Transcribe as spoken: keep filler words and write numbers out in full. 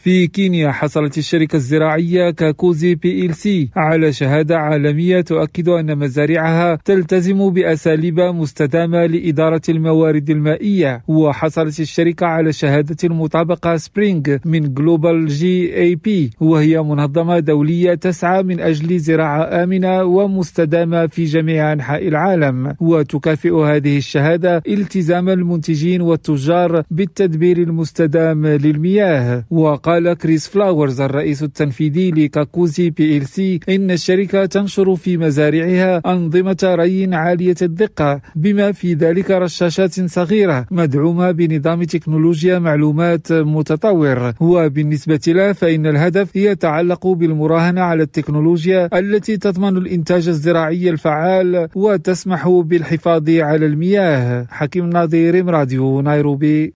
في كينيا حصلت الشركة الزراعية كاكوزي بي إل سي على شهادة عالمية تؤكد أن مزارعها تلتزم بأساليب مستدامة لإدارة الموارد المائية. وحصلت الشركة على شهادة المطابقة سبرينغ من جلوبال جي اي بي، وهي منظمة دولية تسعى من أجل زراعة آمنة ومستدامة في جميع أنحاء العالم. وتكافئ هذه الشهادة التزام المنتجين والتجار بالتدبير المستدام للمياه. وقال كريس فلاورز الرئيس التنفيذي لكاكوزي بي إل سي إن الشركة تنشر في مزارعها أنظمة ري عالية الدقة، بما في ذلك رشاشات صغيرة مدعومة بنظام تكنولوجيا معلومات متطور. وبالنسبة له فإن الهدف يتعلق بالمراهنة على التكنولوجيا التي تضمن الإنتاج الزراعي الفعال وتسمح بالحفاظ على المياه. حكيم ناظر، راديو نيروبي.